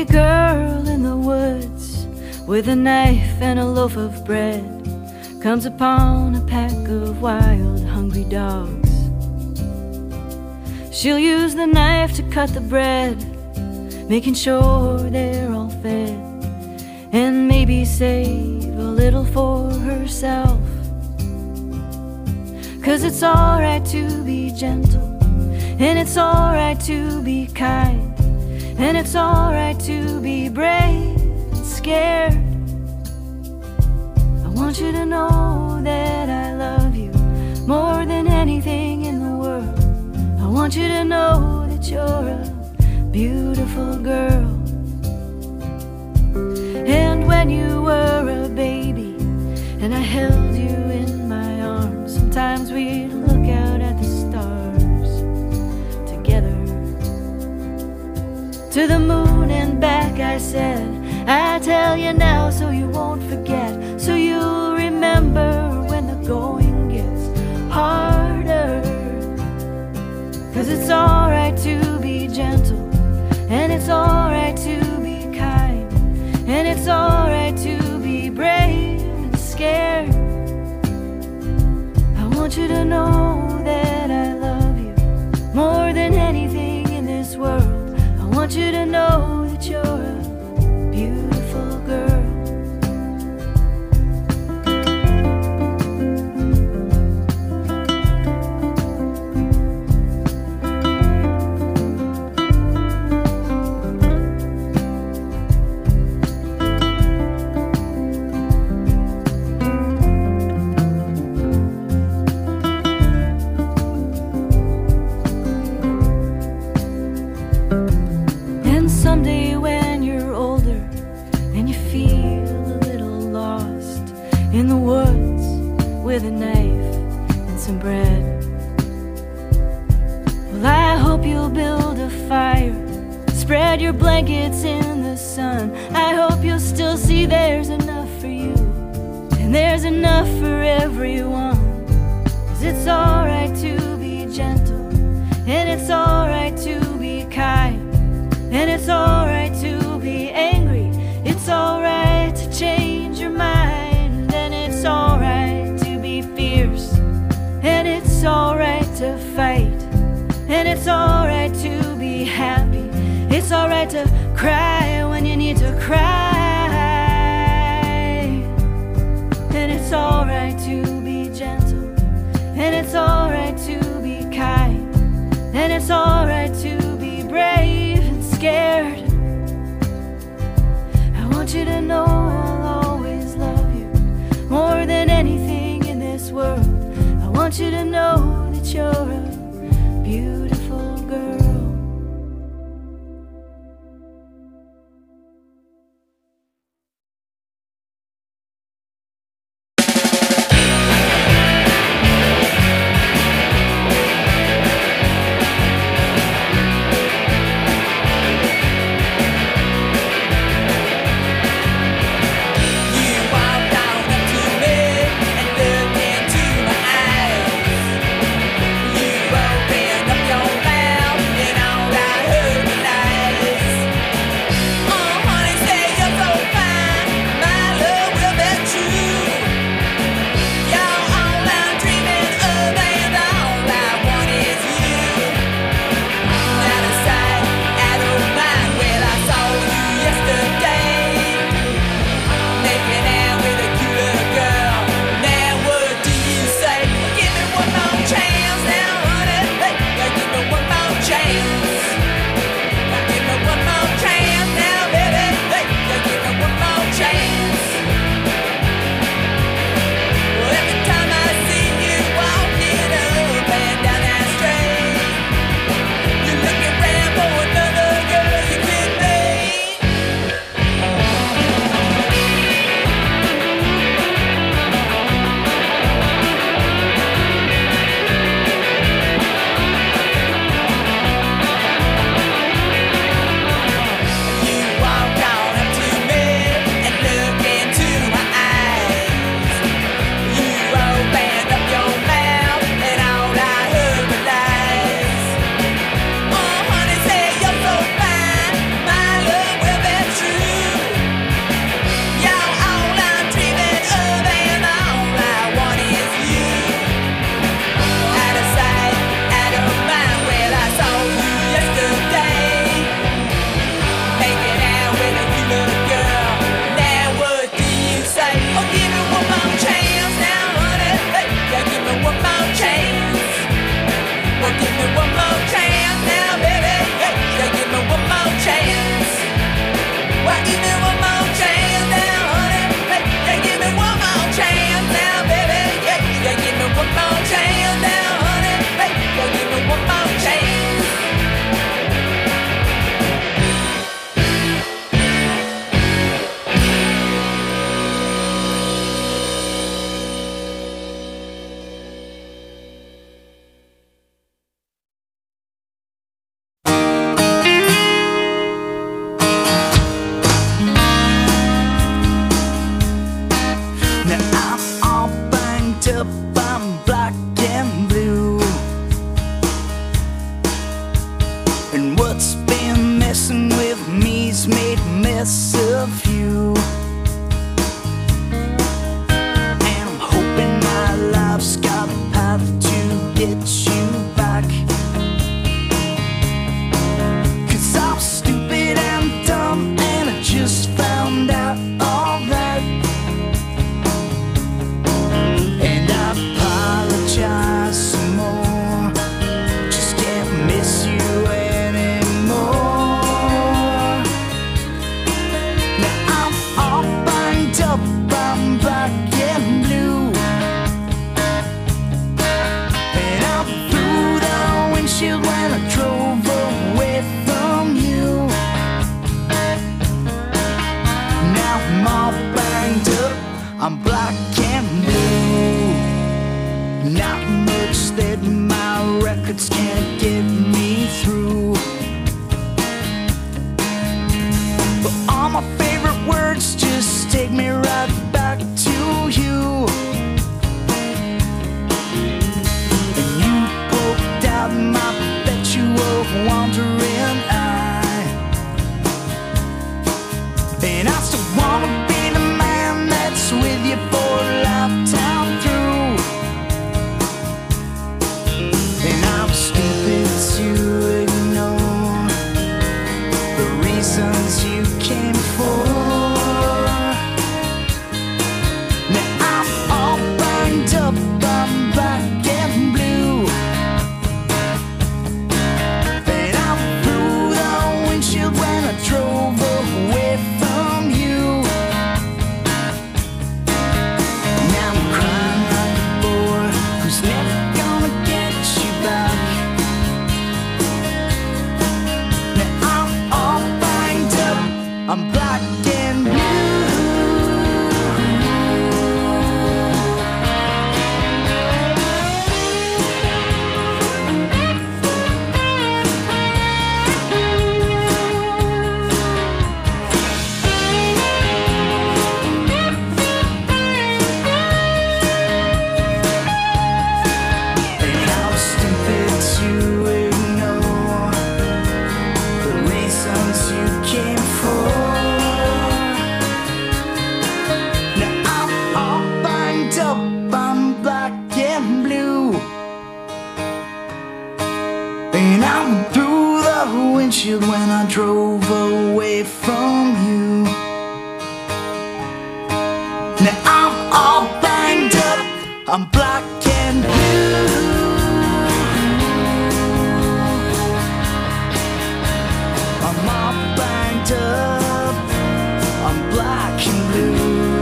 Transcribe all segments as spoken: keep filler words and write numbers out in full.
lonely girl in the woods with a knife and a loaf of bread comes upon a pack of wild, hungry dogs. She'll use the knife to cut the bread, making sure they're all fed, and maybe save a little for herself. 'Cause it's alright to be gentle, and it's alright to be kind, and it's alright to be brave and scared. I want you to know that I love you more than anything in the world. I want you to know that you're a beautiful girl. And when you were a baby and I held you in my arms, sometimes we'd look out at the stars together. To the moon and back I said, I tell you now so you won't forget, so you'll remember when the going gets harder. 'Cause it's alright to be gentle, and it's alright to be kind, and it's alright to be brave and scared. I want you to know that I love you more than anything in this world. I want you to know that you're a beautiful girl. Someday when you're older and you feel a little lost in the woods with a knife and some bread, well, I hope you'll build a fire, spread your blankets in the sun. I hope you'll still see there's enough for you and there's enough for everyone. 'Cause it's alright to be gentle, and it's alright to be kind, and it's alright to be angry. It's alright to change your mind, and it's alright to be fierce, and it's alright to fight, and it's alright to be happy. It's alright to cry when you need to cry, and it's alright to be gentle, and it's alright to be kind, and it's alright to be brave and scared. I want you to know I'll always love you more than anything in this world. I want you to know that you're a beautiful girl. Open up your banged up, I'm black and blue. And what's been messing with me's made a mess of you. And I'm hoping my life's got a path to get you back. 'Cause I'm stupid and dumb, and I just found out all that. And I apologize some more, just can't miss you anymore. Now I'm all banged up, I'm black and blue. And I'm through the windshield when I drove away from you. Now I'm all banged up, I'm black and blue. Not much that my records can't get me through. But all my favorite words just take me right back to you. And you poked out my perpetual wandering eye. And I still wanna be the man that's with you for a lifetime through. And I'm stupid to ignore the reasons you came for. Now I'm all banged up, I'm black and blue. And I'm through the windshield when I drove away from you. Now I'm crying like a boy who's never gonna get you back. Now I'm all banged up, I'm black and blue. And I'm stupid to ignore the reasons you came for. Now I'm all banged up, I'm black and blue. And I'm through the windshield when I drove away from you. Now I'm all banged up, I'm black and blue. I'm all banged up, I'm black and blue.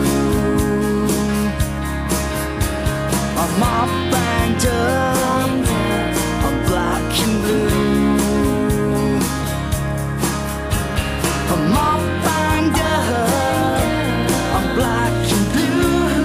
I'm all banged up, I'm black and blue. I'm all banged up, I'm black and blue.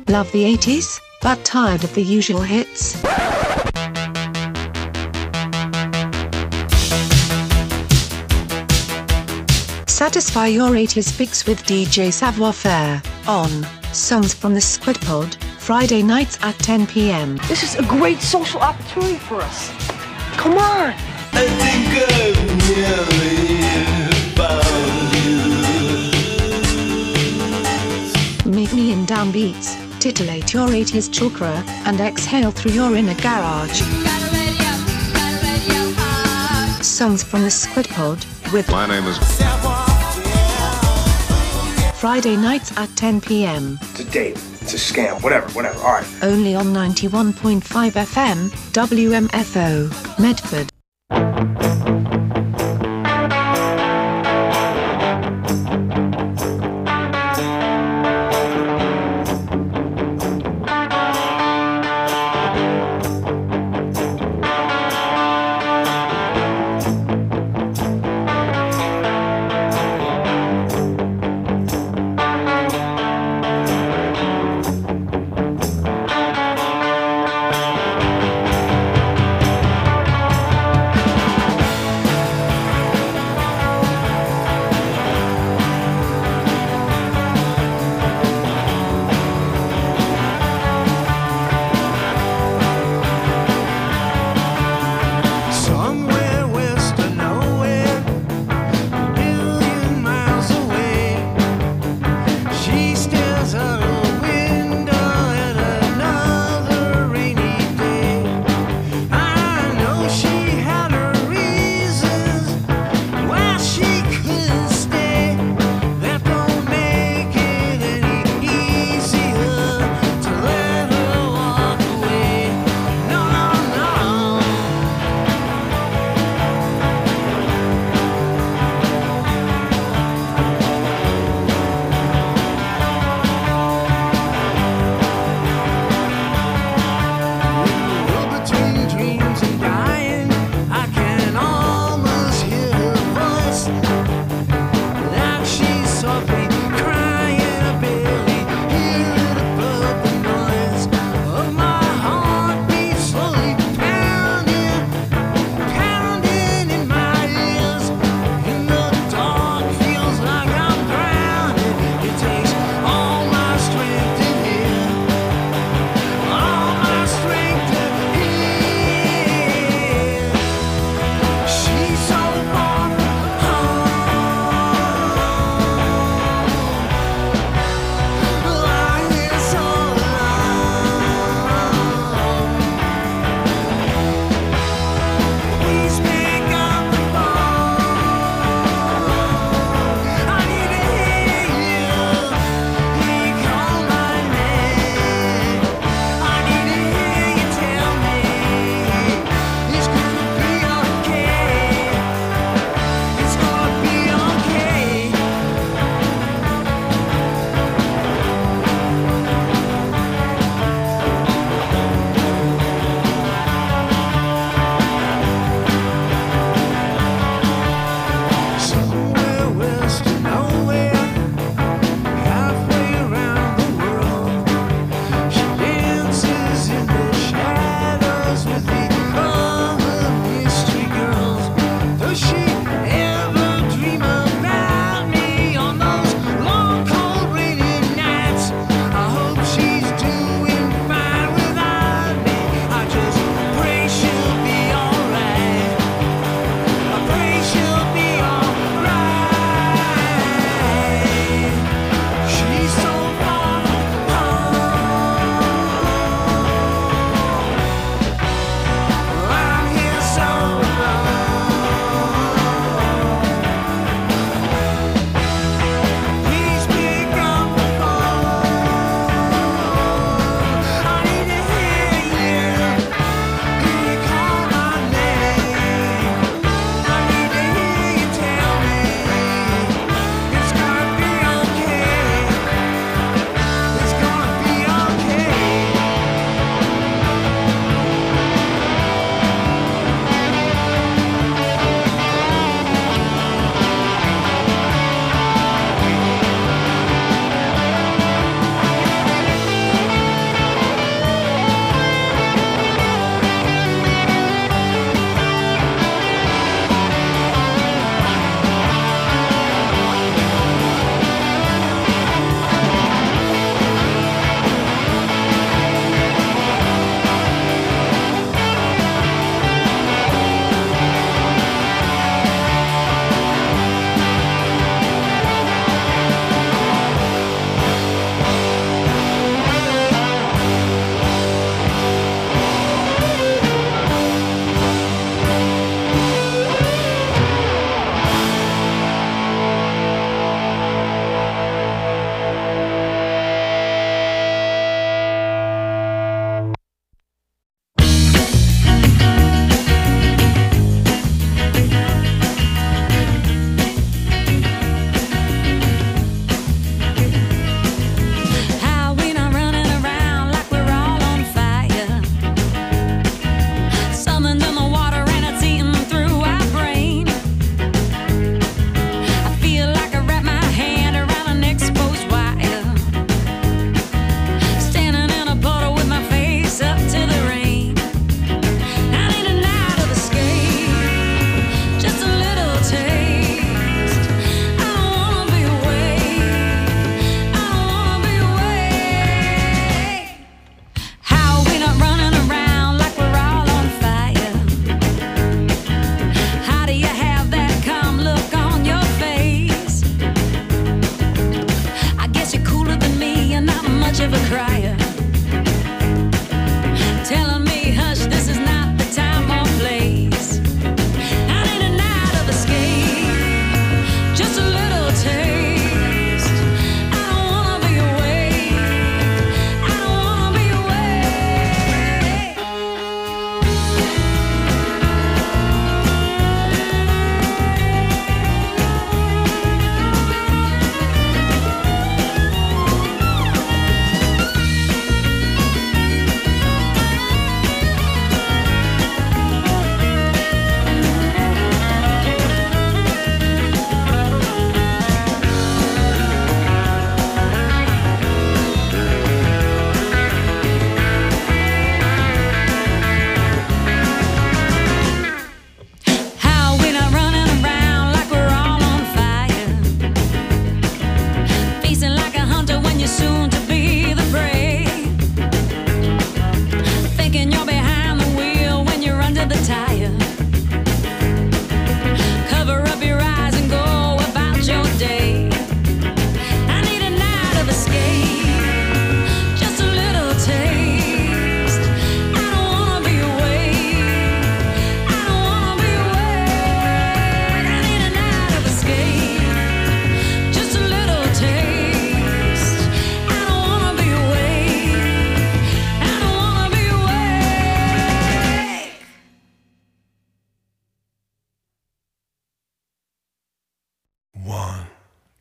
Love the eighties, but tired of the usual hits? Satisfy your eighties fix with D J Savoir Faire, on Songs from the Squid Pod, Friday nights at ten p m. This is a great social opportunity for us. Come on! I think I've nearly found you. Meet me in downbeats, titillate your eighties chakra, and exhale through your inner garage. Songs from the Squid Pod, with My name is Friday nights at ten p m. It's a date. It's a scam. Whatever, whatever. All right. Only on ninety-one point five F M, W M F O, Medford.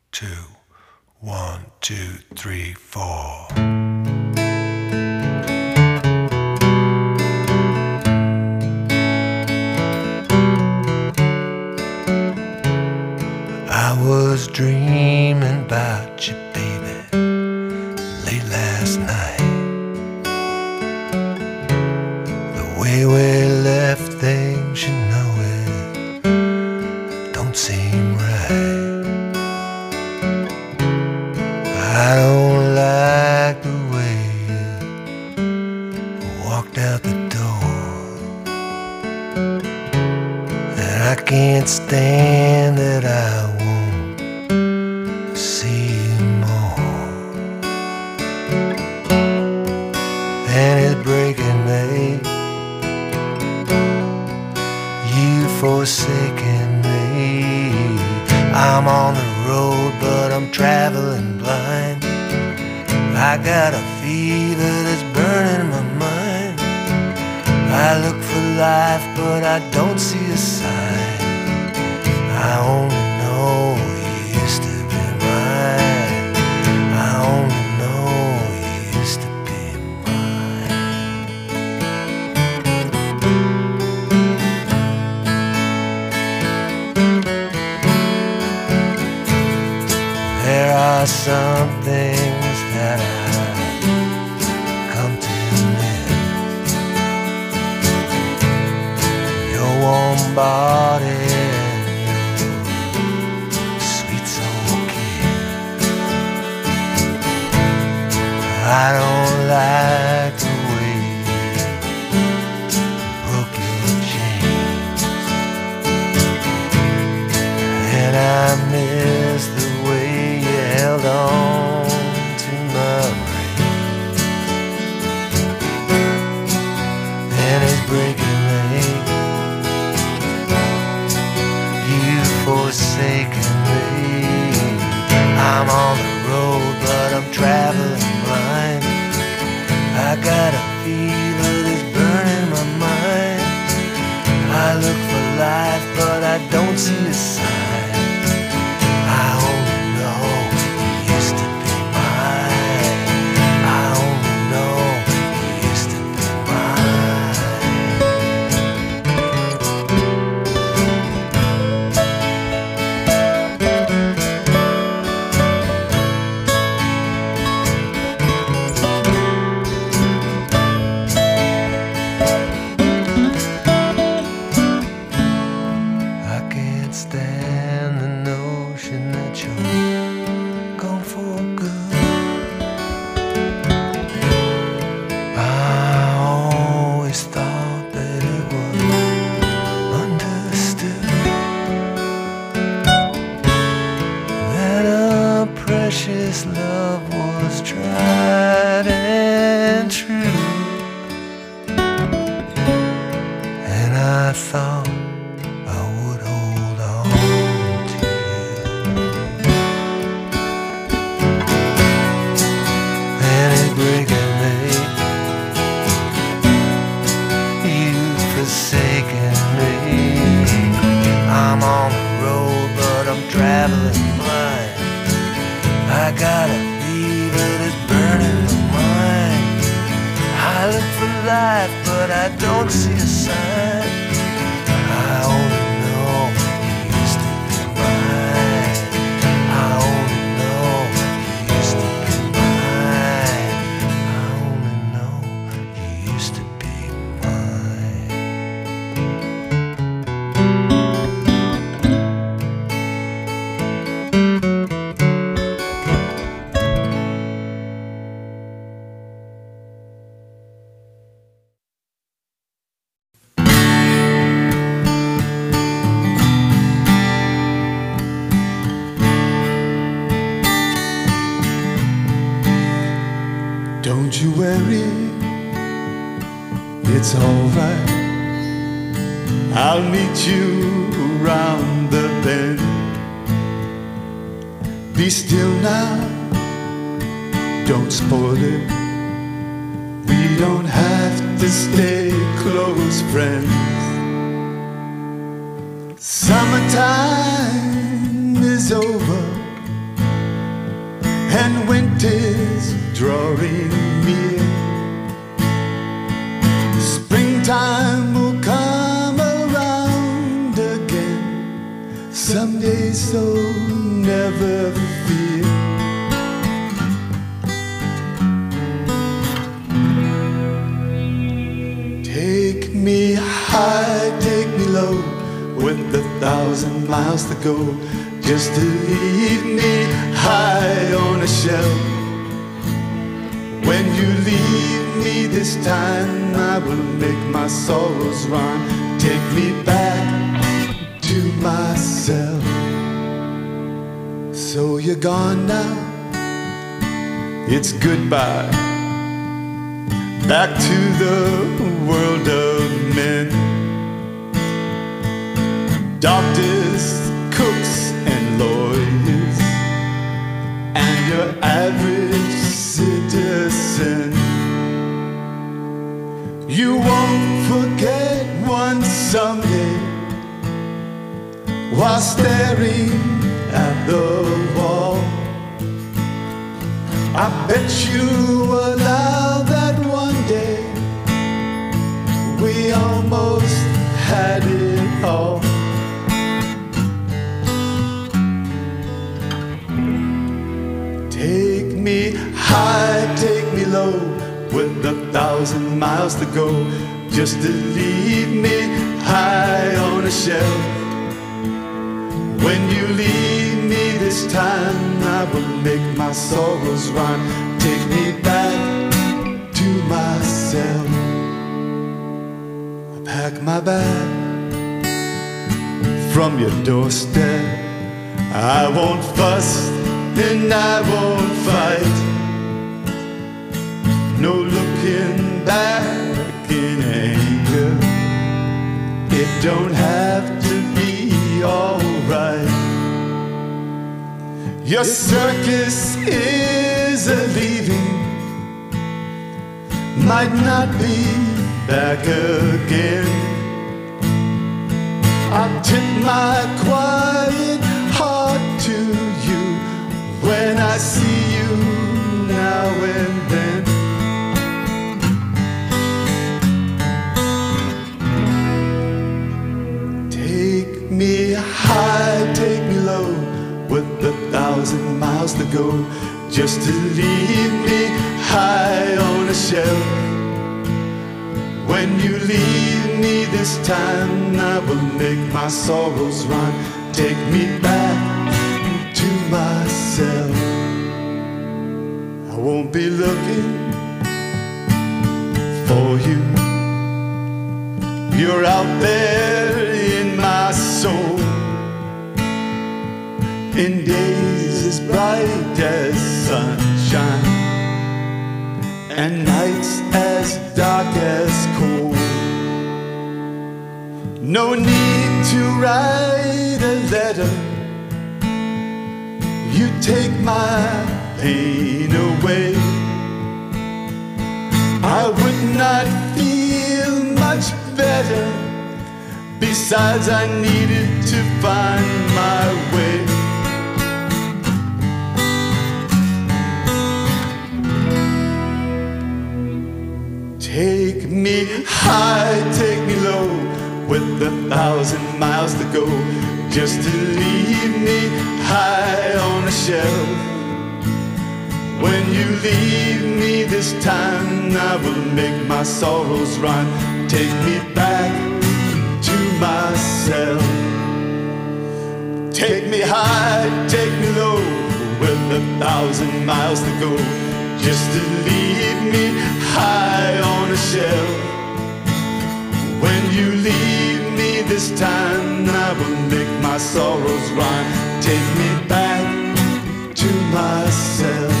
two, one, two, three, four. I was dreaming about you, baby, late last night. The way we left things, you know it don't seem right. I don't like the way you walked out the door, and I can't stand that I won't see you more. And it's breaking me, you forsaken me. I'm on the road, but I'm traveling blind. I got a fever that's burning my mind. I look for life, but I don't see a sign. I only know you used to be mine. I only know you used to be mine. There are some things that I've come to miss. Your warm body and your sweet soul kiss. I don't like the way you broke your chains, and I miss the way you held on to my reins. And it's breaking me, you've forsaken me. I'm on the road, but I'm traveling blind. I got a fever that's burning my mind. I look for life, but I don't see a sign. I only know you used to be mine. I only know you used to be I can't stand the notion that you're gone for good. I always thought that it was understood that a precious love was tried and true, and I thought I would hold on to you. And it's breaking me, you've forsaken me. I'm on the road, but I'm traveling blind. I got a fever that's burning my mind. I look for life, but I don't see a sign. I only know you used to be mine. I only know you used to be mine. I only know you used to be mine. Don't you worry, it's alright. I'll meet you around the bend. Be still now, don't spoil it. We don't have to stay close friends. Summertime is over, and winter's drawing near. Springtime will come around again someday, so never fear. Take me high, take me low, with a thousand miles to go, just to leave me high on a shelf. When you leave me this time, I will make my sorrows run. Take me back to myself. So you're gone now, it's goodbye, back to the world of men. Doctors, cooks, and lawyers, and your average citizen. You won't forget one someday, while staring at the wall. I bet you allow that one day we almost had it all. Take me high, take me low, with a thousand miles to go, just to leave me high on a shelf. When you leave me this time, I will make my sorrows run. Take me back to myself. I pack my bag from your doorstep. I won't fuss and I won't fight. No looking back in anger. It don't have to be alright. Your circus is a leaving, might not be back again. I'll tip my quiet heart to you when I see you now and then. Take me high, take me low, with a thousand miles to go, just to leave me high on a shelf. When you leave me this time, I will make my sorrows run. Take me back to myself. I won't be looking for you. You're out there in my soul, in days as bright as sunshine, and nights as dark as cold. No need to write a letter, you take my pain away. I would not feel much better, besides I needed to find my way. Take me high, take me low, with a thousand miles to go, just to leave me high on a shelf. When you leave me this time, I will make my sorrows run. Take me back to myself. Take me high, take me low, with a thousand miles to go, just to leave me high on a shelf. When you leave me this time, I will make my sorrows run. Take me back to myself.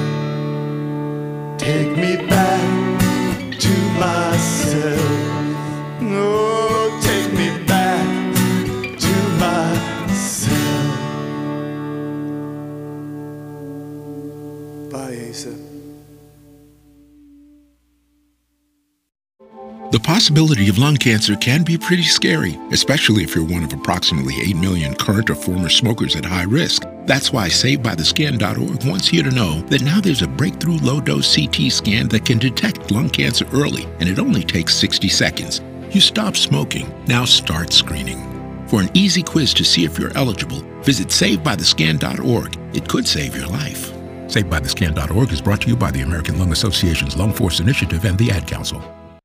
Take me back to myself. Oh, take me back to myself. Bye, Asa. The possibility of lung cancer can be pretty scary, especially if you're one of approximately eight million current or former smokers at high risk. That's why Saved By The Scan dot org wants you to know that now there's a breakthrough low-dose C T scan that can detect lung cancer early, and it only takes sixty seconds. You stop smoking, now start screening. For an easy quiz to see if you're eligible, visit Saved By The Scan dot org. It could save your life. Saved By The Scan dot org is brought to you by the American Lung Association's Lung Force Initiative and the Ad Council.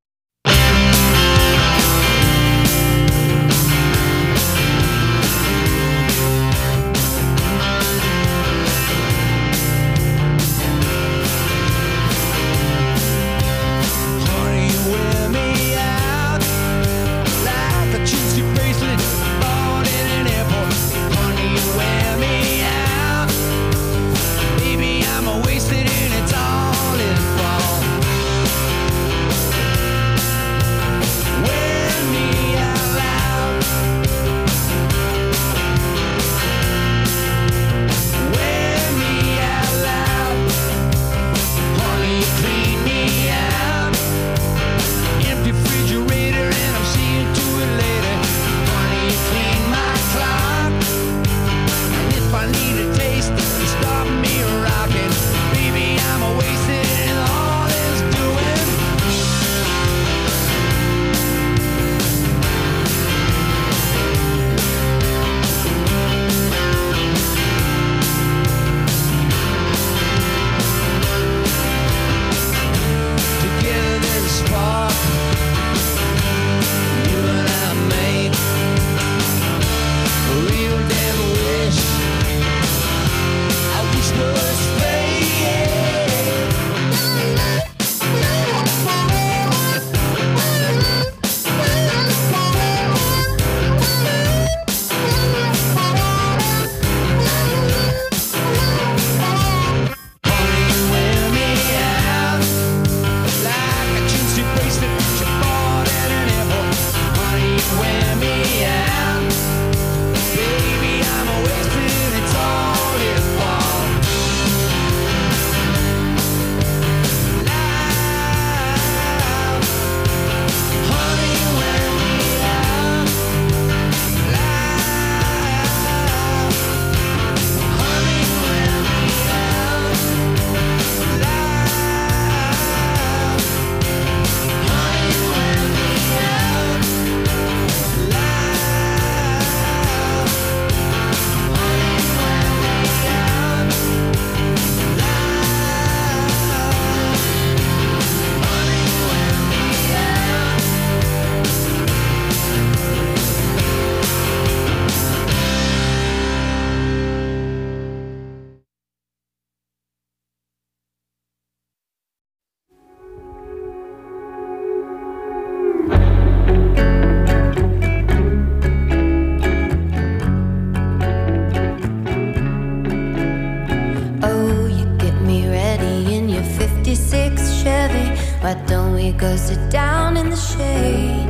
Why don't we go sit down in the shade?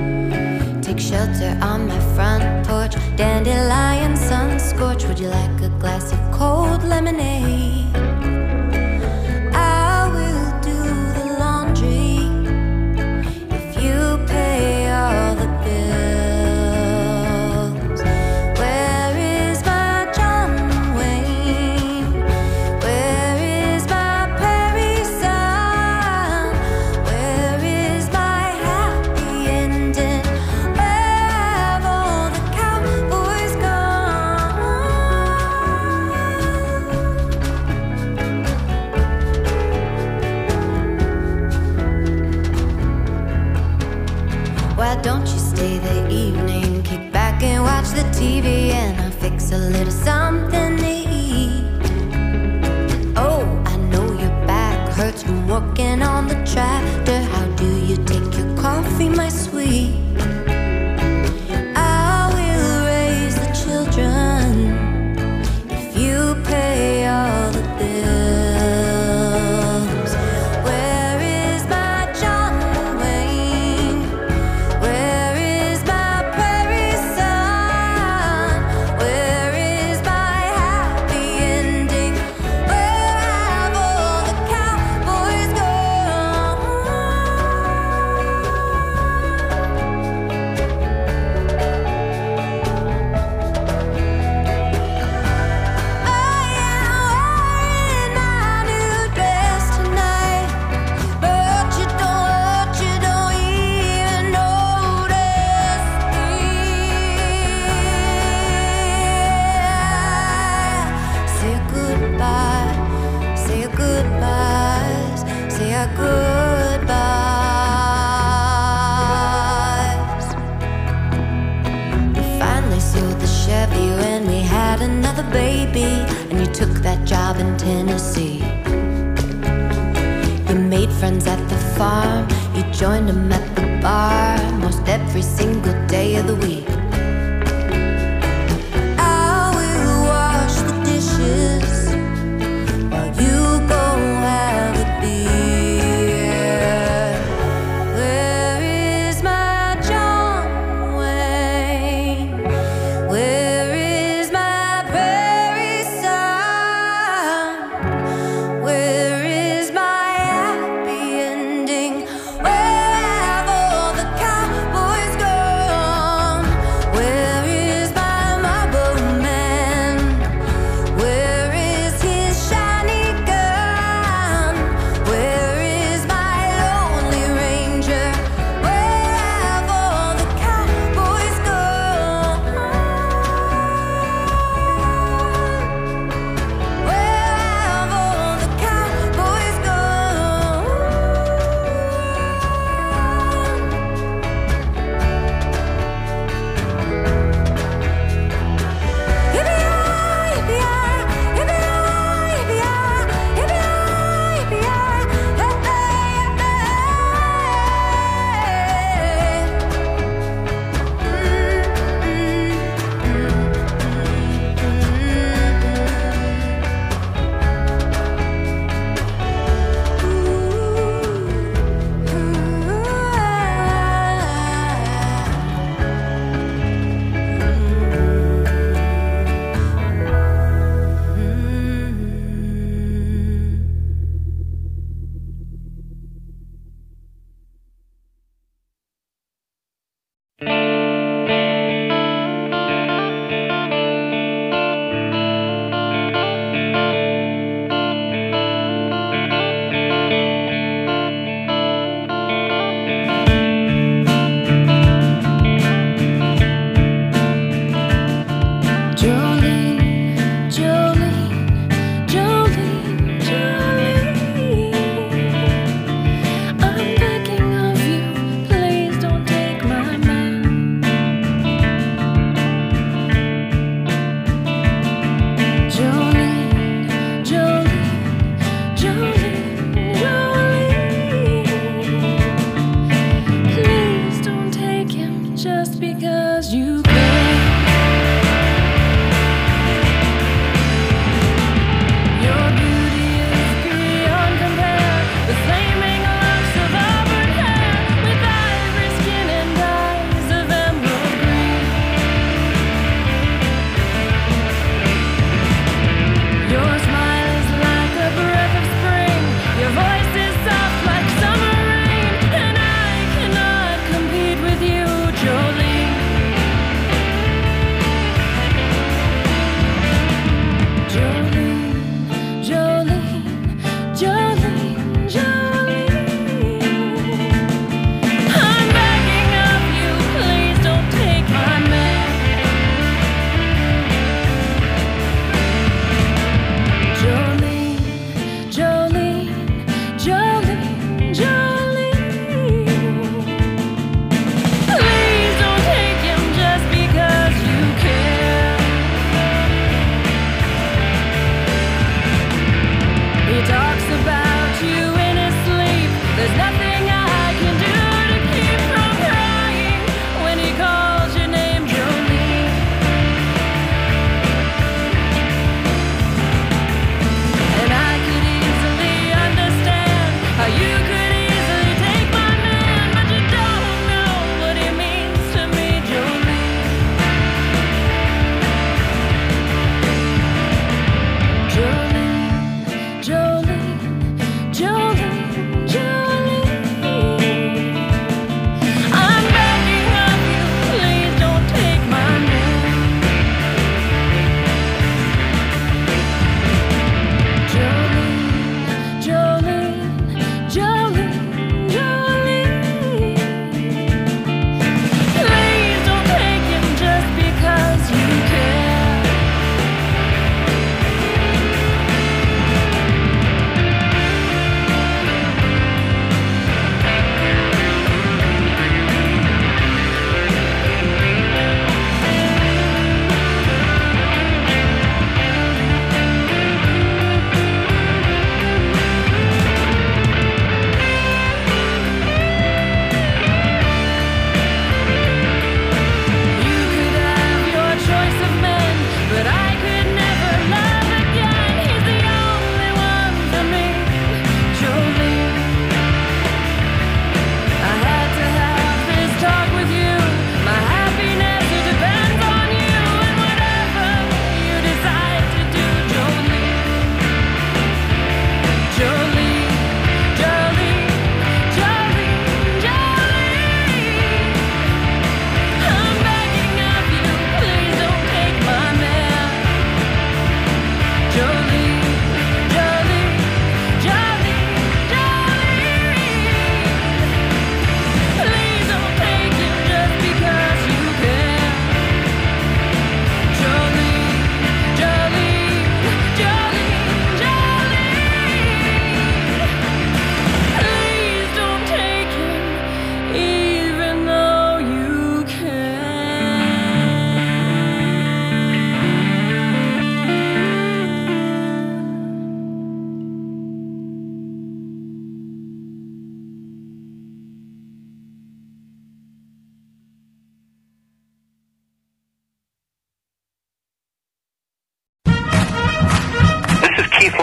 Take shelter on my front porch. Dandelion sun scorch. Would you like a glass of cold lemonade? I will do the laundry if you pay all the bills. Where is my John Wayne? Where is my Perry son? Where is my happy ending? Where have all the cowboys gone? Why don't you stay the evening? Kick back and watch the T V, and I'll fix a little something to eat. Oh, I know your back hurts from working on the tractor. How do you take your coffee, my sweet? I will raise the children if you pay all the bills. Where is my John Wayne? Where is my Prairie son? Where is another baby, and you took that job in Tennessee. You made friends at the farm, you joined them at the bar, most every single day of the week. I will wash the dishes while you go have a beer. Where is my John Wayne? Where is my prairie son? Where is my happy ending? Where have all the cowboys gone?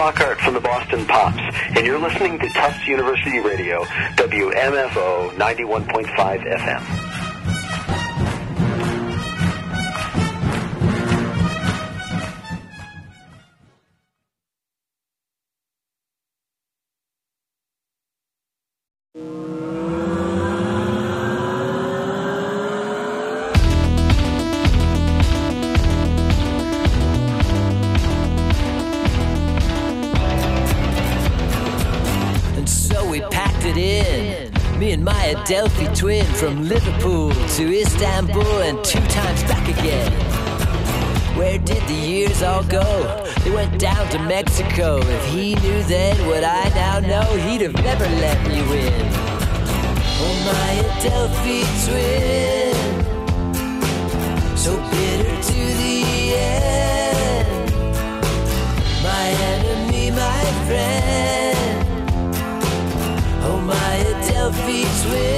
Lockhart from the Boston Pops, and you're listening to Tufts University Radio, W M F O ninety-one point five F M. Delphi twin from Liverpool to Istanbul and two times back again. Where did the years all go? They went down to Mexico. If he knew then what I now know, he'd have never let me win. Oh, my Adelphi twin, so bitter to the end. My enemy, my friend. Oh, my Adelphi twin.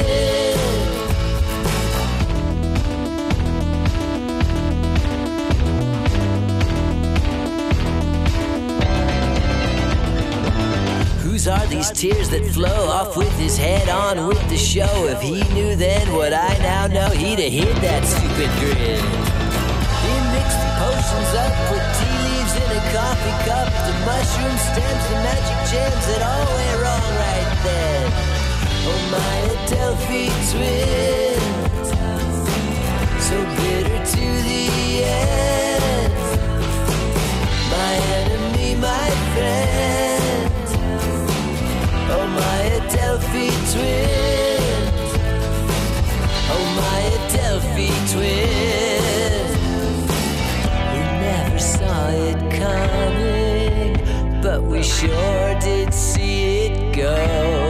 Whose are these tears that flow off with his head on with the show? If he knew then what I now know, he'd have hid that stupid grin. He mixed the potions up, put tea leaves in a coffee cup, the mushroom stems, the magic gems that all went wrong right then. Oh, my Adelphi twin, so bitter to the end. My enemy, my friend. Oh, my Adelphi twin. Oh, my Adelphi twin. We never saw it coming, but we sure did see it go.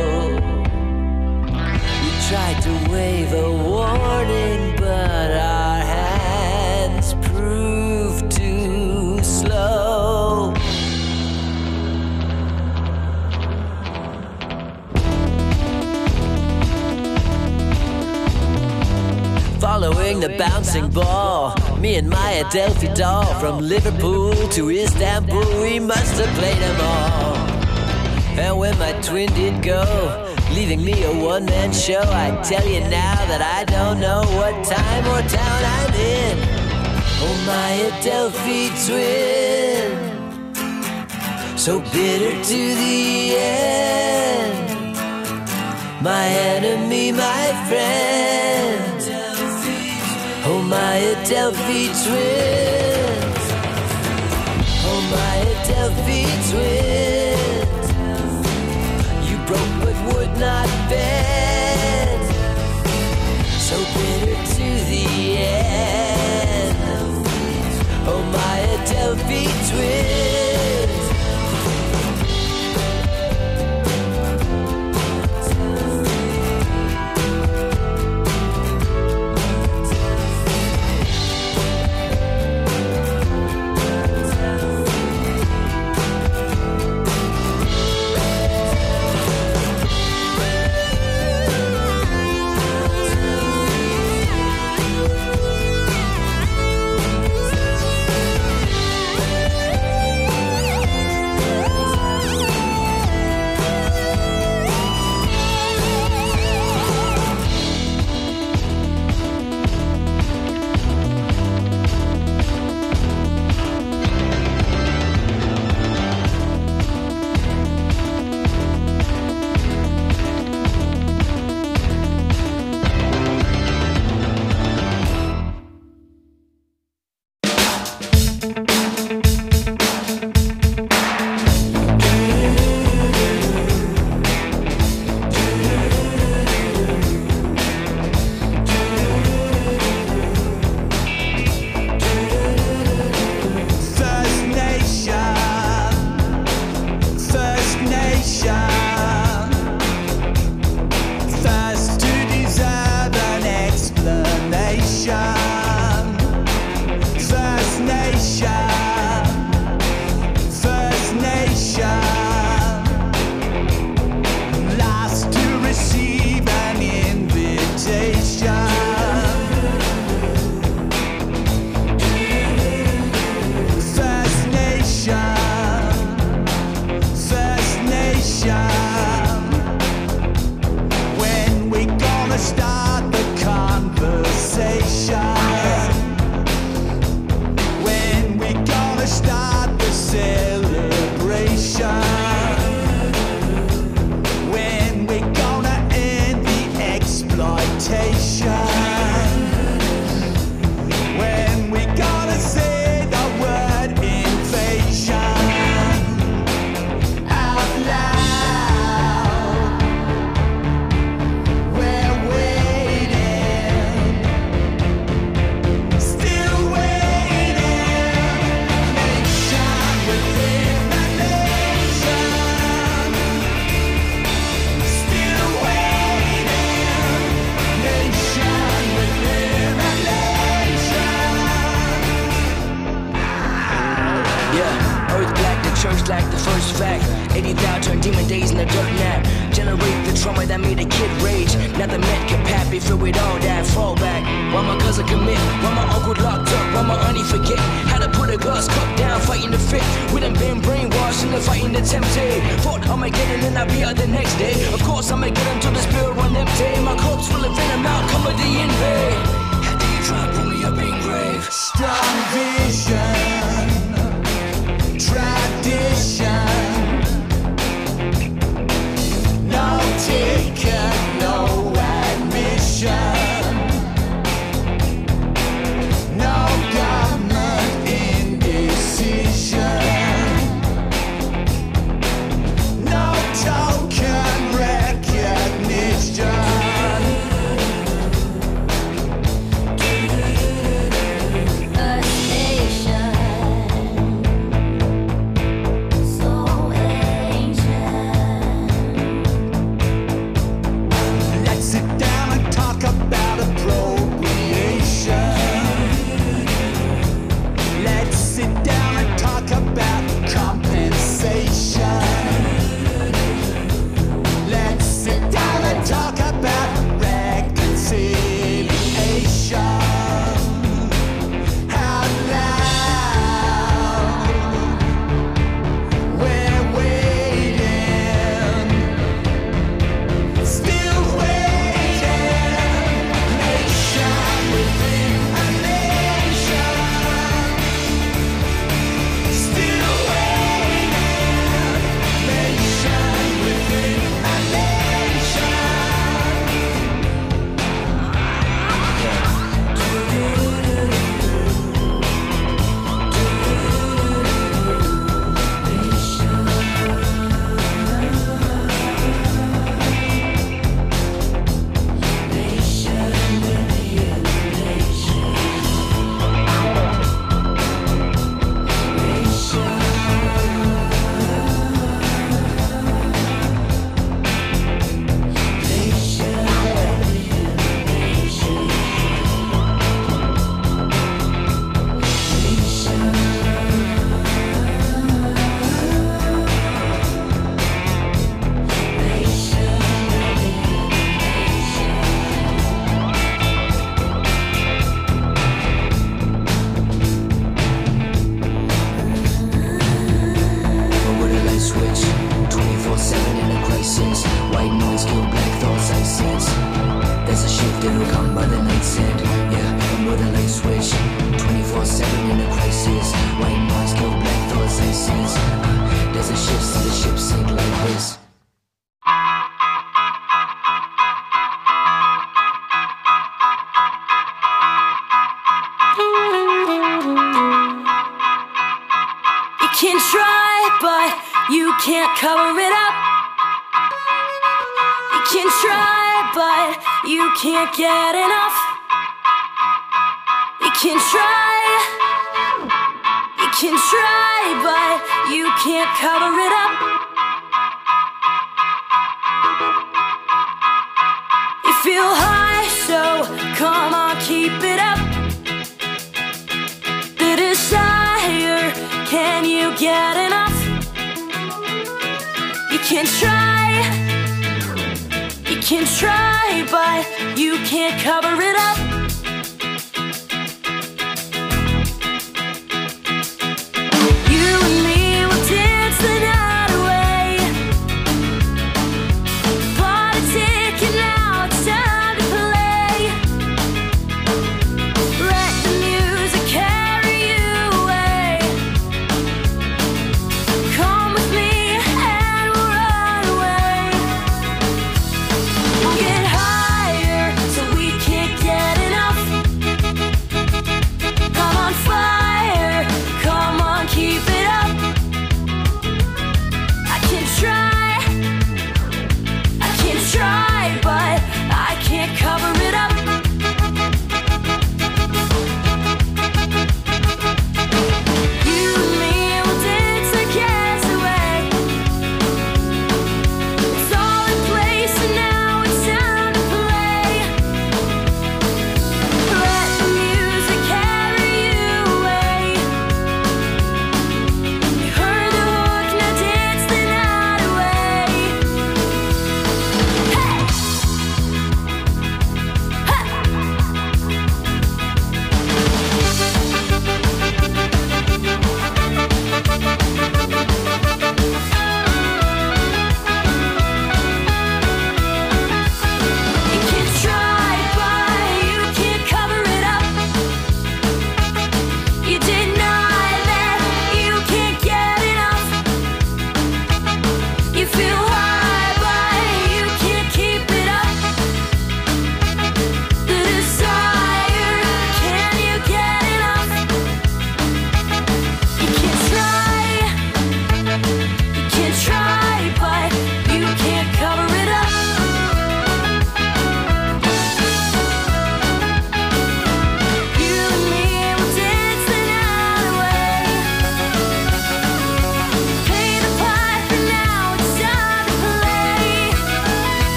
Tried to wave a warning, but our hands proved too slow. Following the bouncing ball, me and my Adelphi doll, from Liverpool to Istanbul, we must have played them all. And when my twin did go, leaving me a one-man show, I tell you now that I don't know what time or town I'm in. Oh, my Adelphi twin, so bitter to the end. My enemy, my friend. Oh, my Adelphi twin. Oh, my Adelphi twin. You broke but would not bend, so bitter to the end. Oh, my Adelphi twin. church like the first fact. eighty thousand demon days in the dirt nap. Generate the trauma that made a kid rage. Now the men can pat me filled with all that fallback. Why my cousin commit? Why my uncle locked up? Why my auntie forget how to put a glass cup down, fighting the fit? We done been brainwashed and the fighting the tempted. Thought I'ma get in and I'll be out the next day. Of course I'ma get until the spirit run empty. My corpse full of venom, out come a D in vain. How do you try to pull me up in grave? Strong vision, tradition, no taker, no admission, no government indecision, no token recognition. Cover it up. You can try, but you can't get enough. You can try, you can try, but you can't cover it up. You feel high, so come on, keep it up. The desire, can you get enough? You can try, you can try, but you can't cover it up.